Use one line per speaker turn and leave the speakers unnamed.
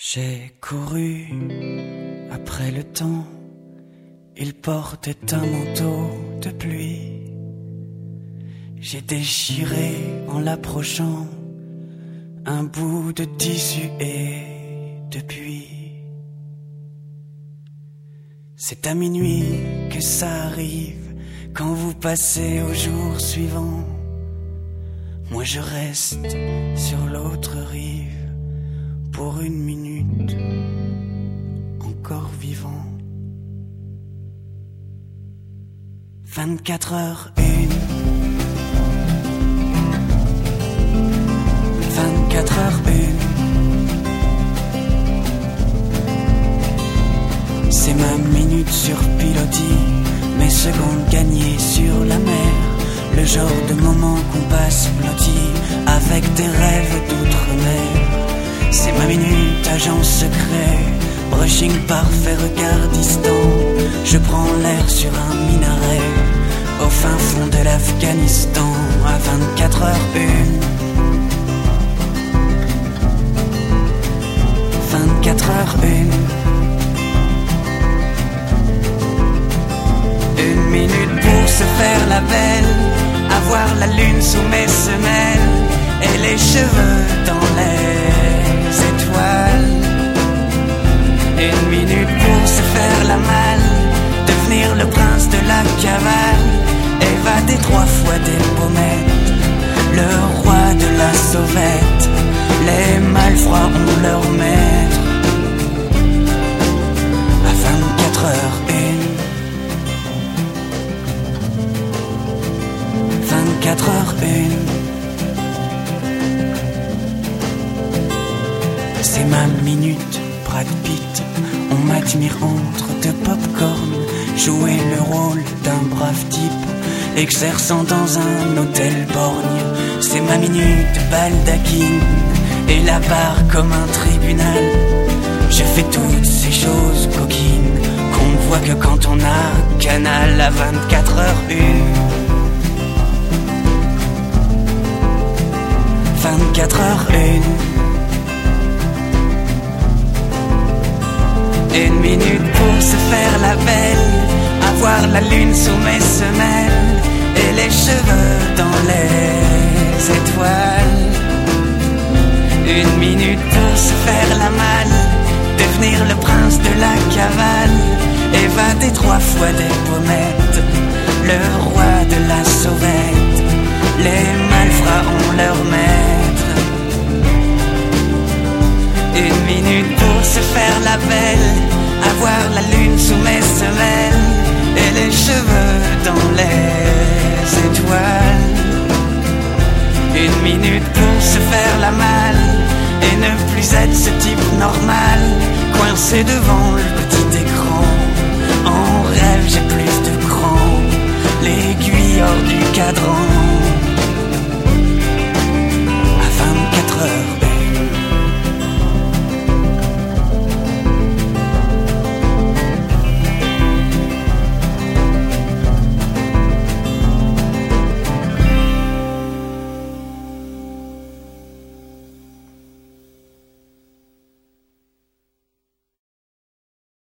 J'ai couru après le temps, il portait un manteau de pluie. J'ai déchiré en l'approchant un bout de tissu et depuis c'est à minuit que ça arrive quand vous passez au jour suivant. Moi je reste sur l'autre rive pour une minute encore vivant. 24h01, 24h01, c'est ma minute sur pilotis, mes secondes gagnées sur la mer. Le genre de moment qu'on passe blotti avec des rêves d'outre-mer. C'est ma minute agent secret, brushing parfait, regard distant. Je prends l'air sur un minaret au fin fond de l'Afghanistan à 24h01. 24h01. Une minute pour se faire la belle, avoir la lune sous mes semelles et les cheveux dans les étoiles. Une minute pour se faire la malle, devenir le prince de la cavale, évader 3 fois des pommettes, le roi de la sauvette. Les malfroids ont leur maître à 24h01. 24h01. C'est ma minute, Brad Pitt. On m'admire entre deux pop-corn, jouer le rôle d'un brave type exerçant dans un hôtel borgne. C'est ma minute, baldaquine et la barre comme un tribunal. Je fais toutes ces choses coquines qu'on ne voit que quand on a Canal à 24h01. 24h01. Une minute pour se faire la belle, avoir la lune sous mes semelles et les cheveux dans les étoiles. Une minute pour se faire la malle, devenir le prince de la cavale, évader 3 fois des pommettes, le roi de la sauvette. Les malfrats ont leur maître. Une minute pour se faire la belle, avoir la lune sous mes semelles et les cheveux dans les étoiles. Une minute pour se faire la malle et ne plus être ce type normal, coincé devant le petit écran. En rêve j'ai plus de cran, l'aiguille hors du cadran.